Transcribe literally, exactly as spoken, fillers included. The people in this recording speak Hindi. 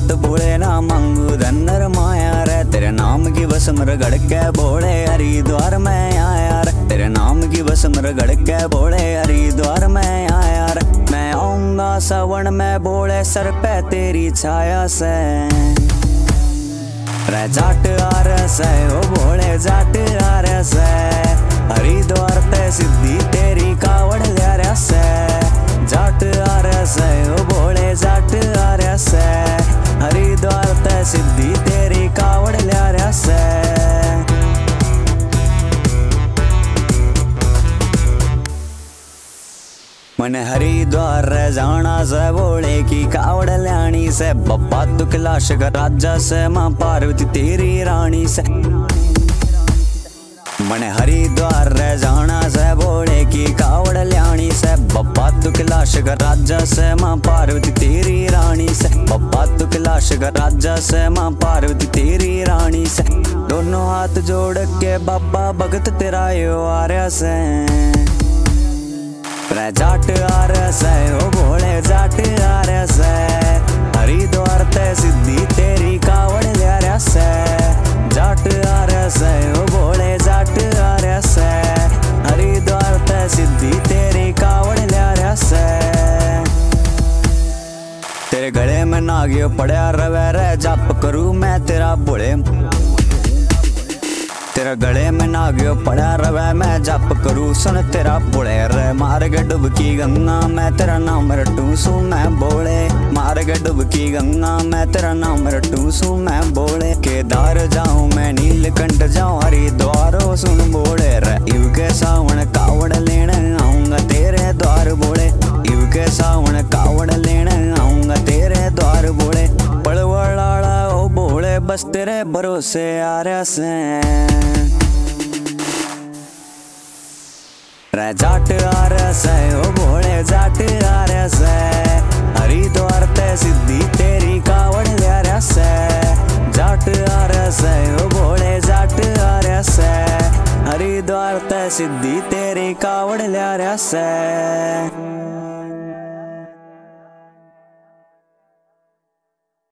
बात बोले ना मांगू धनर माया रे, तेरे नाम की बस मर गड़ के बोले हरिद्वार में आया रे, तेरे नाम की बस मर गड़ के बोले हरिद्वार में आया रे। मैं आऊंगा सावन में बोले सर पे तेरी छाया से, रे जाट आ रस है ओ बोले जाट आ रस है, हरिद्वार ते सिद्धि तेरी कावड़ ले रस है, जाट आ रस है ओ बोले जाट आ रस है, हरिद्वार ते सिद्धि तेरी कावड़ ले रस है। मन हरिद्वार जाना से बोले की कावड़ ल्याणी से, बप्पा तू कैलाश का राजा से, माँ पार्वती तेरी रानी से। मन हरिद्वार जाना से बोले की कावड़ ल्याणी से, बप्पा तू कैलाश का राजा से, माँ पार्वती तेरी रानी से, बप्पा तू कैलाश का राजा से, माँ पार्वती तेरी रानी से। दोनों हाथ जोड़ के बाबा भगत तेरा यो आर्या से, रे जाट आ रस है ओ बोले जाट आ रस है, हरिद्वार ते सिद्धि तेरी कावड़ ले रस है, जाट आ रस है ओ बोले जाट आ रस है, हरिद्वार ते सिद्धि तेरी कावड़ ले रस है। तेरे गले में नागियो पड़ा रवे रे, जाप करूं मैं तेरा बोले, तेरा गले में नागियो पड़ा रवे मैं जाप करूं सुन तेरा बोले रे, मार के डुबकी गंगा मैं तेरा नाम रटूं सू मैं बोले, मार के डुबकी गंगा मैं तेरा नाम रटूं सू मैं बोले, केदार जाऊं मैं नीलकंठ जाऊं हरिद्वार सुन बोले रे, इव के सावन कावड़ लेने आऊंगा तेरे द्वार बोले, इव के सावन कावड़ लेने आऊंगा तेरे द्वार बोले, पड़वड़ाड़ा ओ बोले बस तेरे भरोसे आ रहा से, रे जाट आ रस है ओ बोले जाट आ रस है, हरिद्वार ते सिद्धि तेरी कावड़ ले रस है, जाट आ रस है ओ बोले जाट आ रस है, हरिद्वार ते सिद्धि तेरी कावड़ ले रस है।